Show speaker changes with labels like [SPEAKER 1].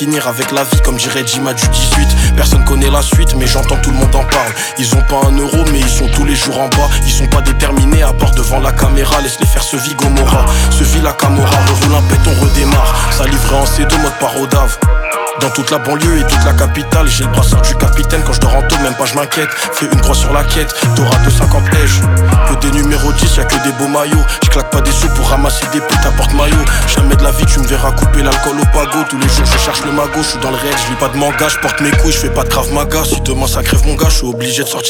[SPEAKER 1] finir avec la vie comme dirait Jima du 18. Personne connaît la suite mais j'entends tout le monde en parle. Ils ont pas un euro mais ils sont tous les jours en bas. Ils sont pas déterminés à part devant la caméra. Laisse-les faire ce vie Gomorra, ce vie la Camorra. Reroule un pète, on redémarre. Ça livrait en C2 mode parodave. Dans toute la banlieue et toute la capitale, j'ai le brassard du capitaine. Quand je dors en tôle, même pas je m'inquiète. Fais une croix sur la quête, t'auras 250 èges. Que des numéros 10, y'a que des beaux maillots. Je claque pas des sous pour ramasser des putes à porte-maillot. Jamais de la vie tu me verras couper l'alcool au pago. Tous les jours je cherche le magot, je suis dans le réel, je lis pas de manga, je porte mes couilles, je fais pas de Krav Maga. Si demain ça crève mon gars, je suis obligé de sortir